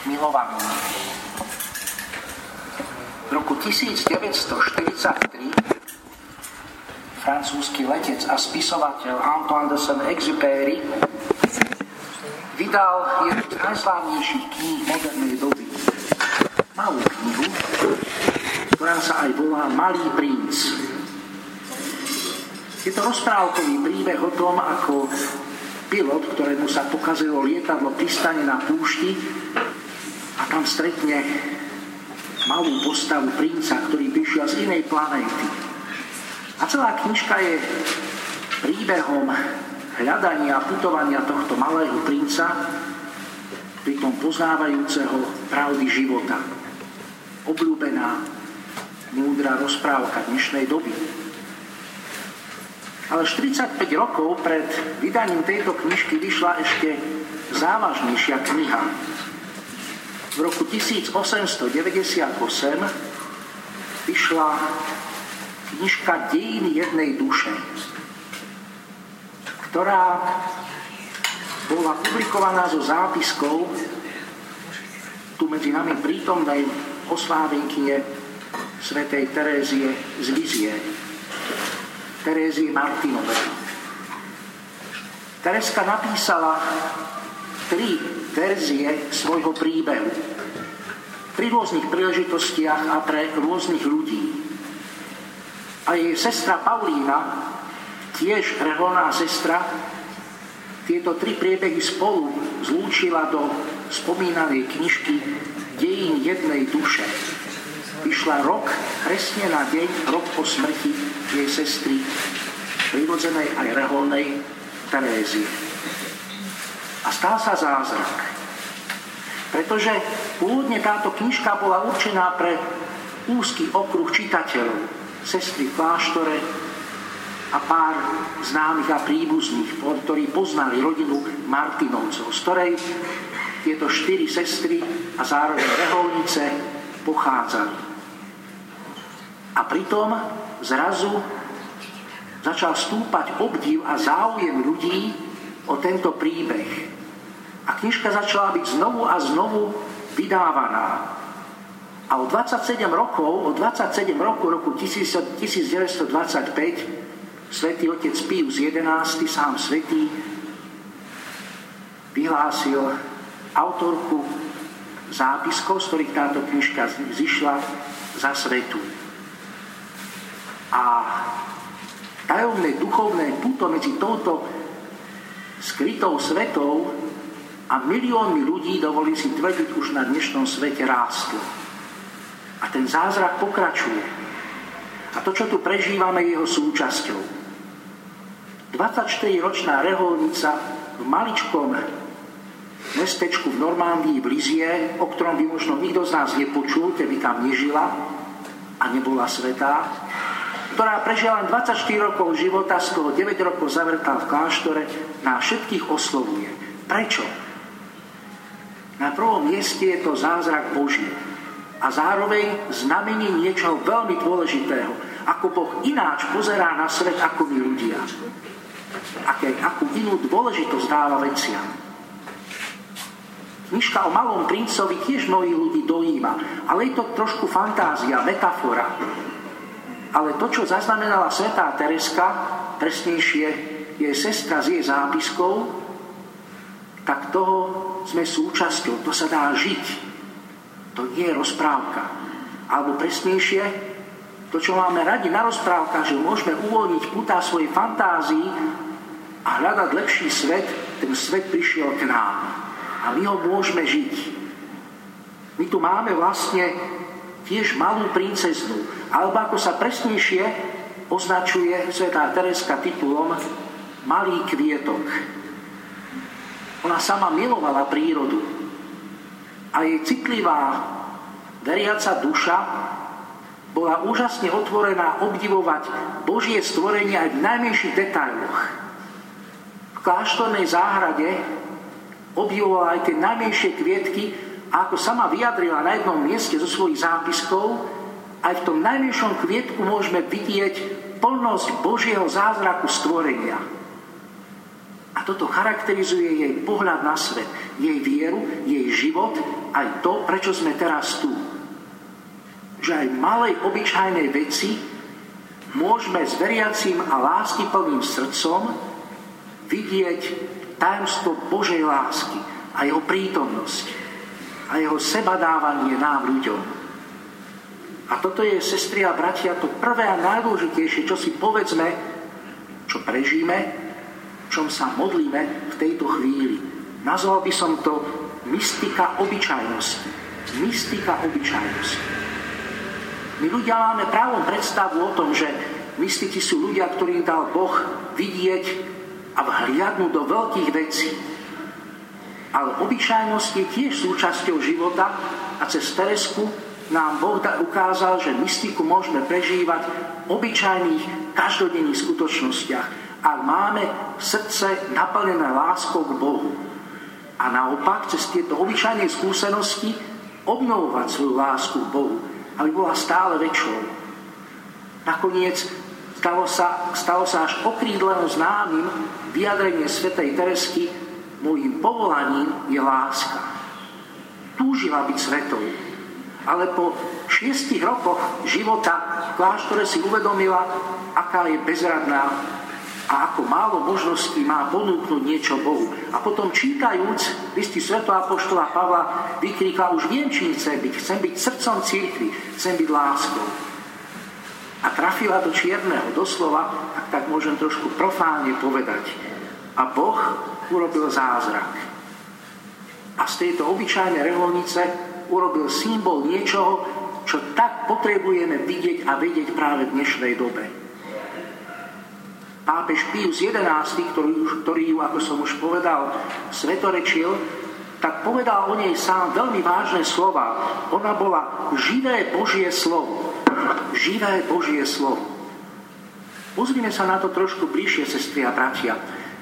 milovaní. V roku 1943 francúzsky letec a spisovateľ Antoine de Saint-Exupéry vydal jednu z najslávnejších kníh modernej doby. Malú knihu, ktorá sa aj volá Malý princ. Je to rozprávkový príbeh o tom, ako pilot, ktorému sa pokazilo lietadlo, pristane na púšti a tam stretne malú postavu princa, ktorý prišiel z inej planéty. A celá knižka je príbehom hľadania a putovania tohto malého princa, pritom poznávajúceho pravdy života. Obľúbená, múdra rozprávka dnešnej doby. Ale 45 rokov pred vydaním tejto knižky vyšla ešte závažnejšia kniha. V roku 1898 vyšla knižka Dejiny jednej duše, ktorá bola publikovaná zo zápiskov tu medzi nami prítomnej oslávenkyne svätej Terézie z Lizie, Terézie Martinovej. Tereska napísala 3 verzie svojho príbehu pri rôznych príležitostiach a pre rôznych ľudí. A jej sestra Paulína, tiež reholná sestra, tieto 3 priebehy spolu zlúčila do spomínanej knižky Dejín jednej duše. Vyšla rok, presne na deň, rok po smrti jej sestry, prirodzenej aj reholnej Terézie. A stal sa zázrak. Pretože pôvodne táto knižka bola určená pre úzky okruh čitateľov, sestry v kláštore a pár známych a príbuzných, ktorí poznali rodinu Martinovcov, z ktorej tieto 4 sestry a zároveň reholnice pochádzali. A pritom zrazu začal stúpať obdiv a záujem ľudí o tento príbeh. A knižka začala byť znovu a znovu vydávaná. A o 27 rokov, roku 1925, svätý otec Pius XI, sám svätý, vyhlásil autorku zápiskov, z ktorých táto knižka zišla, za svätú. A tajomné duchovné puto medzi touto skrytou svetou a miliónmi ľudí, dovolí si tvrdiť, už na dnešnom svete rástlo. A ten zázrak pokračuje. A to, čo tu prežívame, je jeho súčasťou. 24-ročná reholnica v maličkom mestečku v Normandii v Lizie, o ktorom by možno nikto z nás nepočul, keby tam nežila a nebola svätá, ktorá prežila len 24 rokov života, z toho 9 rokov zavretá v kláštore, na všetkých oslovuje. Prečo? Na prvom mieste je to zázrak Boží a zároveň znamenie niečoho veľmi dôležitého, ako Boh ináč pozerá na svet ako my ľudia. Akú inú dôležitosť dáva veciam. Knižka o Malom princovi tiež mnohých ľudí dojíma, ale je to trošku fantázia, metafora. Ale to, čo zaznamenala svätá Tereska, presnejšie jej sestra z jej zápiskov, tak toho sme súčasťou, to sa dá žiť. To nie je rozprávka. Alebo presnejšie, to, čo máme radi na rozprávkach, že môžeme uvoľniť putá svojej fantázii a hľadať lepší svet, ten svet prišiel k nám. A my ho môžeme žiť. My tu máme vlastne tiež malú princeznu, alebo ako sa presnejšie označuje svätá Tereska titulom Malý kvietok. Ona sama milovala prírodu a jej citlivá, veriaca duša bola úžasne otvorená obdivovať Božie stvorenie aj v najmenších detailoch. V kláštornej záhrade obdivovala aj tie najmenšie kvietky a ako sama vyjadrila na jednom mieste zo svojich zápiskov, aj v tom najmenšom kvietku môžeme vidieť plnosť Božieho zázraku stvorenia. A toto charakterizuje jej pohľad na svet, jej vieru, jej život aj to, prečo sme teraz tu. Že aj v malej obyčajnej veci môžeme s veriacím a láskyplným srdcom vidieť tajomstvo Božej lásky a jeho prítomnosť a jeho sebadávanie nám ľuďom. A toto je, sestry a bratia, to prvé a najdôležitejšie, čo si povedzme, čo prežíme, čom sa modlíme v tejto chvíli. Nazval by som to mystika obyčajnosti. Mystika obyčajnosti. My ľudia máme právom predstavu o tom, že mystici sú ľudia, ktorým dal Boh vidieť a vhliadnúť do veľkých vecí. Ale obyčajnosť je tiež súčasťou života a cez Teresku nám Boh ukázal, že mystiku môžeme prežívať v obyčajných, každodenných skutočnostiach, ak máme srdce naplnené láskou k Bohu. A naopak, cez tieto obyčajné skúsenosti obnovovať svoju lásku k Bohu, aby bola stále väčšou. Nakoniec stalo sa až okrídleno známym vyjadrenie svätej Teresky: mojím povolaním je láska. Túžila byť svetou, ale po 6 rokoch života v kláštore si uvedomila, aká je bezradná a ako málo možností má ponúknuť niečo Bohu. A potom čítajúc listy svätého apoštola Pavla vykríkla: už viem, čím chcem byť srdcom cirkvi, chcem byť láskou. A trafila do čierneho, doslova, tak môžem trošku profánne povedať. A Boh urobil zázrak. A z tejto obyčajnej reholnice urobil symbol niečoho, čo tak potrebujeme vidieť a vedieť práve v dnešnej dobe. Pápež Pius XI, ktorý ju, ako som už povedal, svetorečil, tak povedal o nej sám veľmi vážne slova. Ona bola živé Božie slovo. Živé Božie slovo. Pozrime sa na to trošku bližšie, sestry a bratia.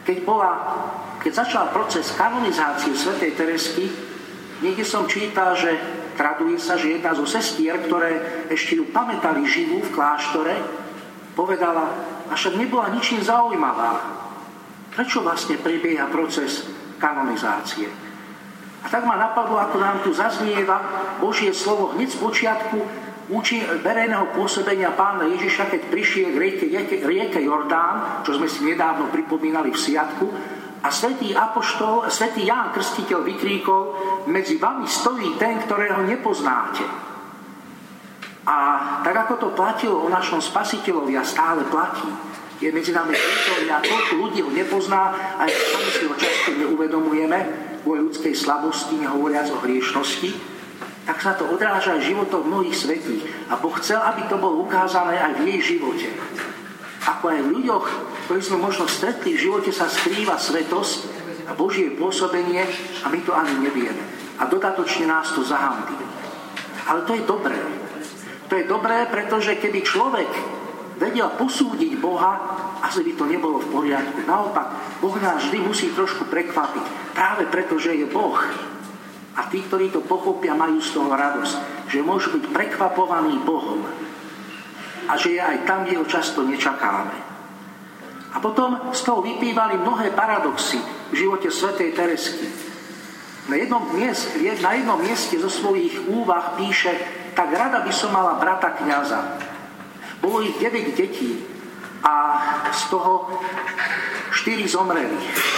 Keď začal proces kanonizácie svätej Teresky, niekde som čítal, že traduje sa, že jedna zo sestier, ktoré ešte ju pamätali živú v kláštore, povedala: a však nebola ničím zaujímavá. Prečo vlastne prebieha proces kanonizácie? A tak ma napadlo, ako nám tu zaznieva Božie slovo hneď z počiatku verejného pôsobenia Pána Ježiša, keď prišiel k rieke Jordán, čo sme si nedávno pripomínali v Siatku, a svätý Ján Krstiteľ vykríkol: medzi vami stojí ten, ktorého nepoznáte. A tak ako to platilo o našom Spasiteľovi a stále platí, je medzi nami prítomný a koľko ľudí ho nepozná, aj sami si ho často neuvedomujeme kvôli ľudskej slabosti, nehovoriac o hriešnosti, tak sa to odráža aj životom mnohých svätých. A Boh chcel, aby to bolo ukázané aj v jej živote. Ako aj v ľuďoch, ktorí sme možno stretli v živote, sa skrýva svetosť a Božie pôsobenie a my to ani nevieme. A dodatočne nás to zahanbí. Ale to je dobré. To je dobré, pretože keby človek vedel posúdiť Boha, asi by to nebolo v poriadku. Naopak, Boh nás vždy musí trošku prekvapiť. Práve preto, že je Boh. A tí, ktorí to pochopia, majú z toho radosť, že môžu byť prekvapovaní Bohom a že je aj tam, kde ho často nečakáme. A potom z toho vyplývali mnohé paradoxy v živote svätej Teresky. Na jednom mieste zo svojich úvah píše: tak rada by som mala brata kňaza. Bolo ich 9 detí a z toho 4 zomreli.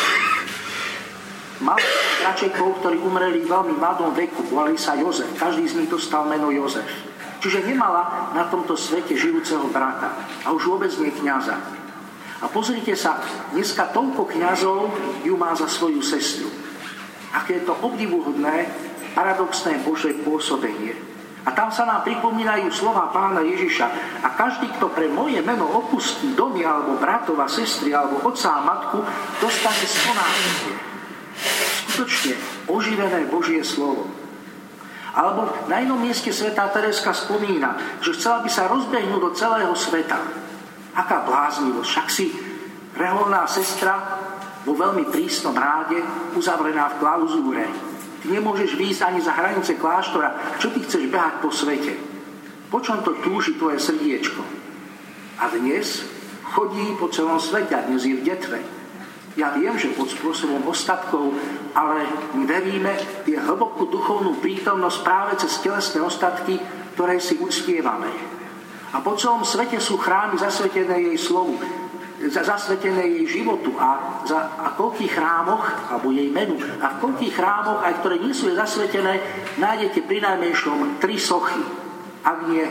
Mala bračekov, ktorí umreli v veľmi mladom veku, volali sa Jozef. Každý z nich dostal meno Jozef. Čiže nemala na tomto svete žijúceho brata a už vôbec nie kňaza. A pozrite sa, dneska toľko kňazov ju má za svoju sestru. Aké je to obdivuhodné, paradoxné Božie pôsobenie. A tam sa nám pripomínajú slova Pána Ježiša: a každý, kto pre moje meno opustí domy alebo bratov a sestry alebo otca a matku, dostane stonásobne. Skutočne oživené Božie slovo. Alebo na inom mieste svätá Tereska spomína, že chcela by sa rozbehnúť do celého sveta. Aká bláznivosť, však si reholná sestra vo veľmi prísnom ráde, uzavrená v klauzúre. Ty nemôžeš výjsť ani za hranice kláštora. Čo ty chceš behať po svete? Po čom to túži tvoje srdiečko? A dnes chodí po celom svete, a dnes je v detve. Ja viem, že pod spôsobom ostatkov, ale my veríme v hlbokú duchovnú prítomnosť práve cez telesné ostatky, ktoré si uctievame. A po celom svete sú chrámy zasvetené jej slovu, zasvetené jej životu a koľkých chrámoch, alebo jej menu, a v koľkých chrámoch, aj ktoré nie sú jej zasvetené, nájdete prinajmenšom 3 sochy. Ak nie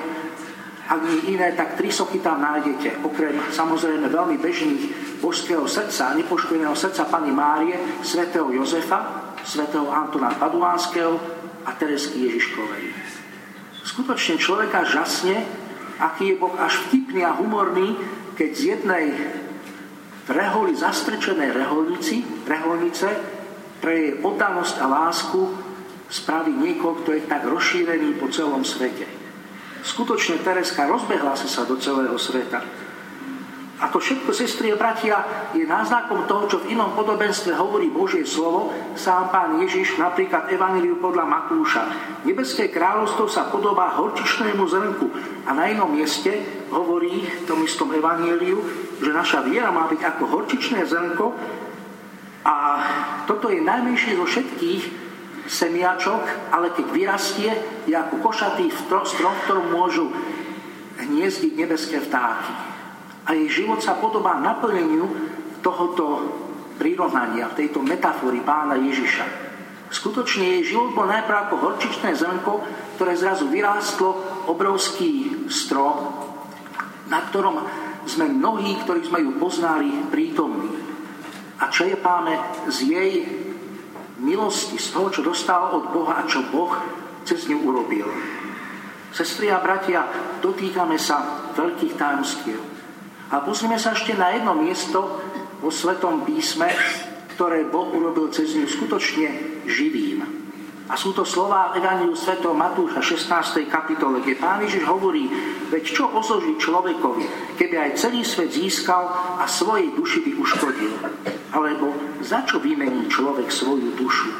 iné, tak 3 sochy tam nájdete. Okrem samozrejme veľmi bežných božského srdca, nepoškvrneného srdca Panny Márie, svätého Jozefa, svätého Antona Paduánskeho a Teresky Ježiškovej. Skutočne človeka žasne, aký je Boh až vtipný a humorný, keď z jednej reholi zastrčenej reholnice pre jej oddanosť a lásku spraví niekoho, kto je tak rozšírený po celom svete. Skutočne Tereska rozbehla sa do celého sveta. A to všetko, sestry a bratia, je náznakom toho, čo v inom podobenstve hovorí Božie slovo, sám Pán Ježiš, napríklad Evanjeliu podľa Matúša. Nebeské kráľovstvo sa podobá horčičnému zrnku a na inom mieste hovorí v tom istom Evanjeliu, že naša viera má byť ako horčičné zrnko a toto je najmenšie zo všetkých semiačok, ale keď vyrastie, je ako košatý strom, v ktorom môžu hniezdiť nebeské vtáky. A jej život sa podobá naplneniu tohoto prirovnania, tejto metafory Pána Ježiša. Skutočne jej život bol najprv ako horčičné zrnko, ktoré zrazu vyrástlo obrovský strom, na ktorom sme mnohí, ktorí sme ju poznali, prítomní. A čerpáme z jej milosti, z toho, čo dostala od Boha a čo Boh cez ňu urobil. Sestry a bratia, dotýkame sa veľkých tajomstiev. A pozrieme sa ešte na jedno miesto vo Svetom písme, ktoré Boh urobil cez ňu skutočne živým. A sú to slová Evanjeliu svätého Matúša 16. kapitole, kde Pán Ježiš hovorí: veď čo osoží človekovi, keby aj celý svet získal a svojej duši by uškodil? Alebo za čo vymení človek svoju dušu?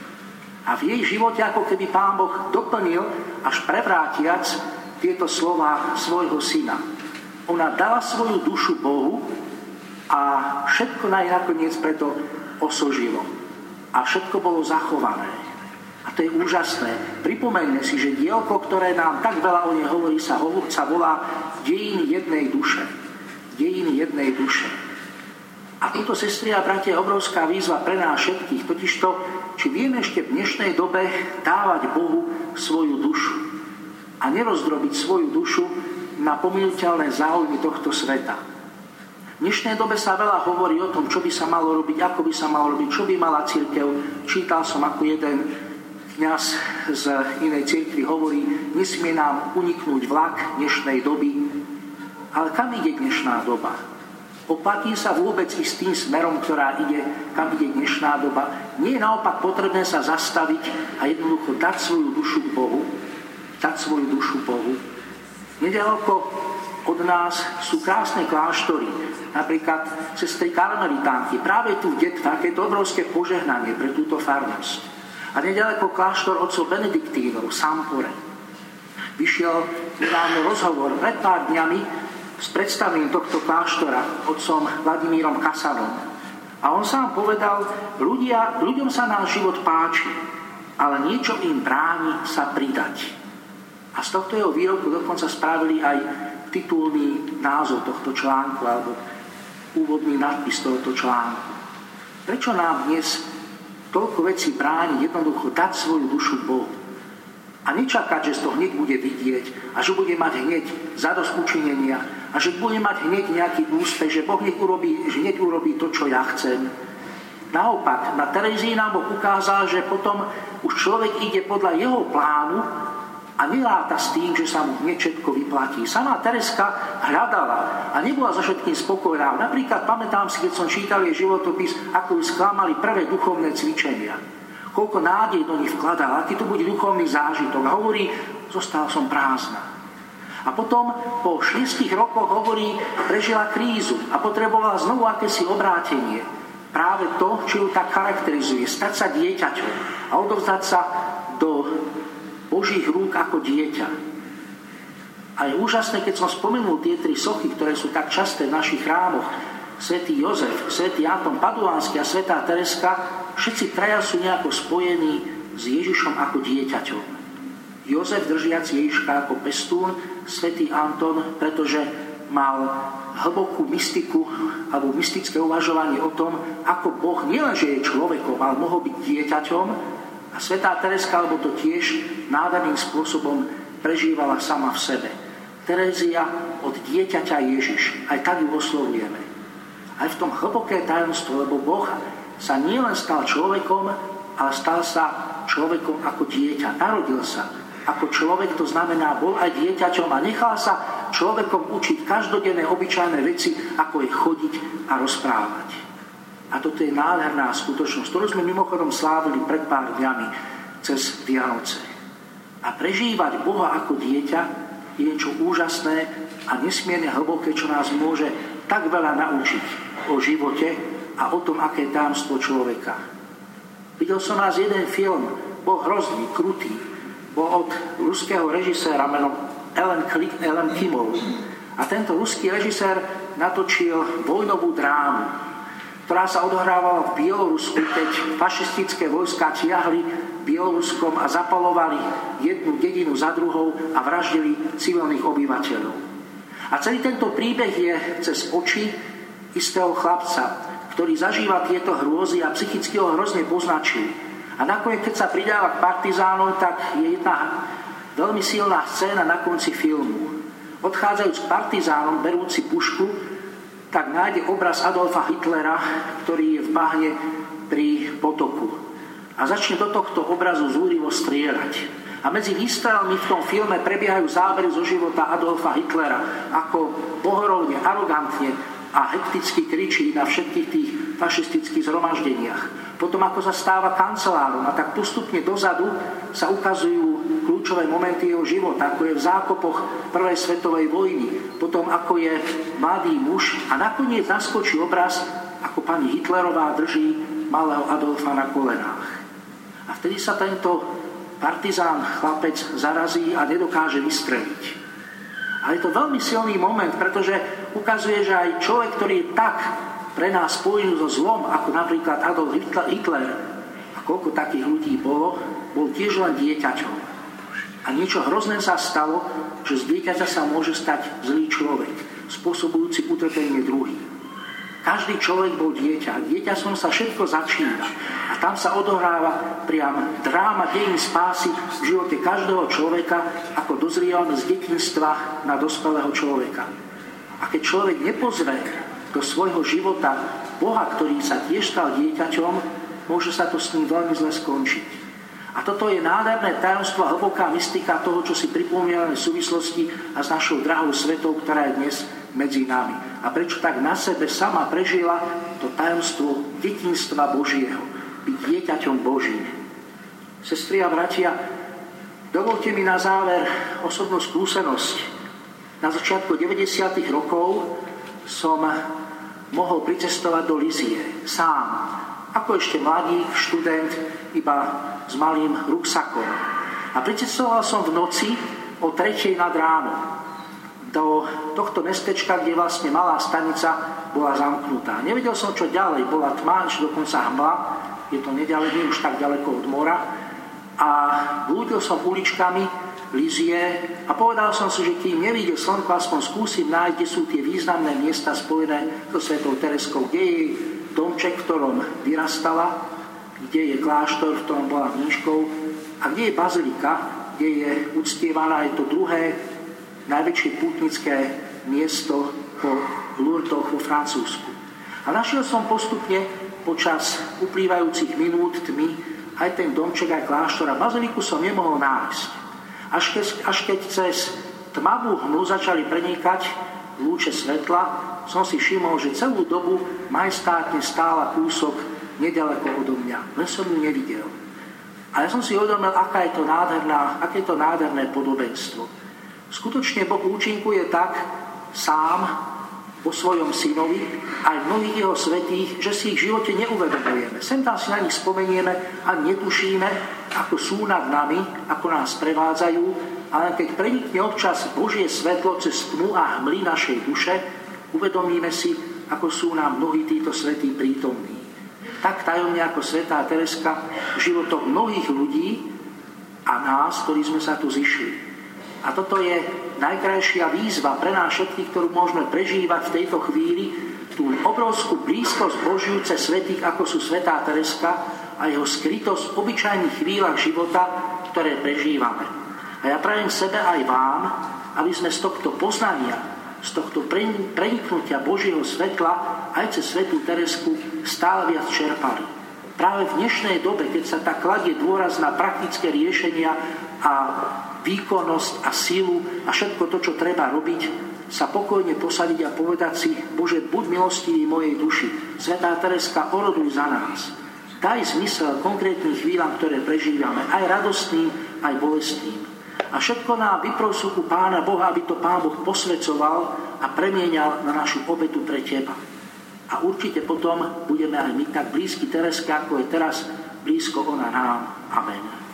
A v jej živote ako keby Pán Boh doplnil, až prevrátiac, tieto slová svojho syna. Ona dala svoju dušu Bohu a všetko nakoniec preto osožilo. A všetko bolo zachované. A to je úžasné. Pripomeňme si, že dielko, ktoré nám tak veľa o nej hovorí, sa volá Dejiny jednej duše. Dejiny jednej duše. A toto, sestry a bratia, je obrovská výzva pre nás všetkých. Totižto, či vieme ešte v dnešnej dobe dávať Bohu svoju dušu a nerozdrobiť svoju dušu na pominuteľné záujmy tohto sveta. V dnešnej dobe sa veľa hovorí o tom, čo by sa malo robiť, ako by sa malo robiť, čo by mala cirkev. Čítal som, ako jeden kňaz z inej cirkvi hovorí: nesmie nám uniknúť vlak dnešnej doby. Ale kam ide dnešná doba? Oplatí sa vôbec ísť s tým smerom, kam ide dnešná doba? Nie je naopak potrebné sa zastaviť a jednoducho dať svoju dušu k Bohu? Dať svoju dušu Bohu? Nedaleko od nás sú krásne kláštory, napríklad sestry karmelitánky. Práve tu v Detvách je to obrovské požehnanie pre túto farnosť. A nedaleko kláštor otcov Benediktínov v Sampore. Vyšiel nedávno rozhovor pred pár dňami s predstavením tohto kláštora otcom Vladimírom Kasanom. A on sám povedal: ľuďom sa náš život páči, ale niečo im bráni sa pridať. A z tohto jeho výroku dokonca spravili aj titulný názov tohto článku alebo úvodný nadpis tohto článku. Prečo nám dnes toľko vecí bráni jednoducho dať svoju dušu Bohu a nečakať, že to hneď bude vidieť a že bude mať hneď zadosť učinenia a že bude mať hneď nejaký úspech, že Boh hneď urobí to, čo ja chcem. Naopak, na Terezii nám Boh ukázal, že potom už človek ide podľa jeho plánu a neráta s tým, že sa mu hneď všetko vyplatí. Sama Tereska hľadala a nebola za všetkým spokojná. Napríklad pamätám si, keď som čítal jej životopis, ako ju sklamali prvé duchovné cvičenia. Koľko nádej do nich vkladala, aký to bude duchovný zážitok. A hovorí: zostala som prázdna. A potom po 6 rokoch, hovorí, prežila krízu a potrebovala znovu akési obrátenie. Práve to, čo ju tak charakterizuje, stať sa dieťaťom a odovzdať sa do Božích rúk ako dieťa. A je úžasné, keď som spomenul tie 3 sochy, ktoré sú tak časté v našich chrámoch, svätý Jozef, svätý Anton Paduánsky a svätá Tereska, všetci traja sú nejako spojení s Ježišom ako dieťaťom. Jozef držiac Ježiška ako pestún, svätý Anton, pretože mal hlbokú mystiku alebo mystické uvažovanie o tom, ako Boh nielenže je človekom, ale mohol byť dieťaťom, a svätá Tereska, alebo to tiež nádherným spôsobom prežívala sama v sebe. Terézia od dieťaťa Ježiš, aj tak ju oslovujeme. Aj v tom hlboké tajomstvo, lebo Boh sa nielen stal človekom, ale stal sa človekom ako dieťa. Narodil sa ako človek, to znamená, bol aj dieťaťom a nechal sa človekom učiť každodenné obyčajné veci, ako je chodiť a rozprávať. A toto je nádherná skutočnosť, ktorú sme mimochodom slávili pred pár dňami cez Vianoce. A prežívať Boha ako dieťa je niečo úžasné a nesmierne hlboké, čo nás môže tak veľa naučiť o živote a o tom, aké je tajomstvo človeka. Videl som raz jeden film, bol hrozný, krutý. Bol od ruského režiséra menom Ellen Kimov. A tento ruský režisér natočil vojnovú drámu, ktorá sa odohrávala v Bielorusku, keď fašistické vojská čiahli Bieloruskom a zapalovali jednu dedinu za druhou a vraždili civilných obyvateľov. A celý tento príbeh je cez oči istého chlapca, ktorý zažíva tieto hrôzy a psychicky ho hrozne poznačil. A nakoniec, keď sa pridáva k partizánom, tak je jedna veľmi silná scéna na konci filmu. Odchádzajúc k partizánom, berúci pušku, tak nájde obraz Adolfa Hitlera, ktorý je v bahne pri potoku. A začne do tohto obrazu zúrivo strieľať. A medzi výstrelmi v tom filme prebiehajú zábery zo života Adolfa Hitlera, ako pohorovne, arogantne a hekticky kričí na všetkých tých fašistických zhromaždeniach. Potom ako sa stáva kancelárom a tak postupne dozadu sa ukazujú kľúčové momenty jeho života, ako je v zákopoch prvej svetovej vojny, potom ako je mladý muž a nakoniec naskočí obraz, ako pani Hitlerová drží malého Adolfa na kolenách. A vtedy sa tento partizán chlapec zarazí a nedokáže vystreliť. A je to veľmi silný moment, pretože ukazuje, že aj človek, ktorý je tak pre nás spojený so zlom, ako napríklad Adolf Hitler, a koľko takých ľudí bol tiež len dieťaťom. A niečo hrozné sa stalo, že z dieťaťa sa môže stať zlý človek, spôsobujúci utrpenie druhým. Každý človek bol dieťa. Dieťaťom sa všetko začína. A tam sa odohráva priam dráma dejín spásy v živote každého človeka, ako dozrievame z detinstva na dospelého človeka. A keď človek nepozve do svojho života Boha, ktorý sa tiež stal dieťaťom, môže sa to s ním veľmi zle skončiť. A toto je nádherné tajomstvo a hlboká mystika toho, čo si pripomíname v súvislosti a s našou drahou svetou, ktorá je dnes medzi nami. A prečo tak na sebe sama prežila to tajomstvo detinstva Božieho, byť dieťaťom Božím. Sestry a bratia, dovolte mi na záver osobnú skúsenosť. Na začiatku 90. rokov som mohol pricestovať do Lízie sám. Ako ešte mladý študent, iba s malým ruksakom. A pricestoval som v noci o 3:00 nad ránom do tohto mestečka, kde vlastne malá stanica bola zamknutá. Nevedel som, čo ďalej. Bola tma, či dokonca hmla. Je to neďaleko, nie už tak ďaleko od mora. A blúdil som uličkami Lízie a povedal som si, že kým nevidel slnko, aspoň skúsim nájsť, kde sú tie významné miesta spojené so svätou Tereskou, kde je domček, v ktorom vyrastala, kde je kláštor, v ktorom bola mníškou a kde je bazilika, kde je uctievaná, je to druhé najväčšie pútnické miesto po Lourdoch vo Francúzsku. A našiel som postupne počas uplývajúcich minút tmy aj ten domček, aj kláštor a baziliku som nemohol nájsť. Až keď cez tmavú hmlu začali prenikať lúče svetla, som si všimol, že celú dobu majestátne stála kúsok nedaleko odo mňa. Len som ju nevidel. A ja som si uvedomil, aké je to nádherné podobenstvo. Skutočne Boh účinkuje tak sám vo svojom synovi aj mnohých jeho svätých, že si ich v živote neuvedomujeme. Sem tam si na nich spomenieme a netušíme, ako sú nad nami, ako nás prevádzajú, ale keď prenikne občas Božie svetlo cez tmu a hmly našej duše, uvedomíme si, ako sú nám mnohí títo svätí prítomní. Tak tajomne ako svätá Tereska v životoch mnohých ľudí a nás, ktorí sme sa tu zišli. A toto je najkrajšia výzva pre nás všetkých, ktorú môžeme prežívať v tejto chvíli, tú obrovskú blízkosť Božiu cez svätých, ako sú svätá Tereska a jeho skrytosť v obyčajných chvíľach života, ktoré prežívame. A ja prajem sebe aj vám, aby sme z tohto poznania, z tohto preniknutia Božieho svetla aj cez svätú Teresku stále viac čerpali. Práve v dnešnej dobe, keď sa tak kladie dôraz na praktické riešenia a výkonnosť a silu a všetko to, čo treba robiť, sa pokojne posadiť a povedať si: Bože, buď milostivý mojej duši. Svätá Tereska, oroduj za nás. Daj zmysel konkrétnym chvíľam, ktoré prežívame, aj radostným, aj bolestným. A všetko nám vypros u Pána Boha, aby to Pán Boh posvedcoval a premienial na našu obetu pre teba. A určite potom budeme aj my tak blízki Tereske, ako je teraz blízko ona nám. Amen.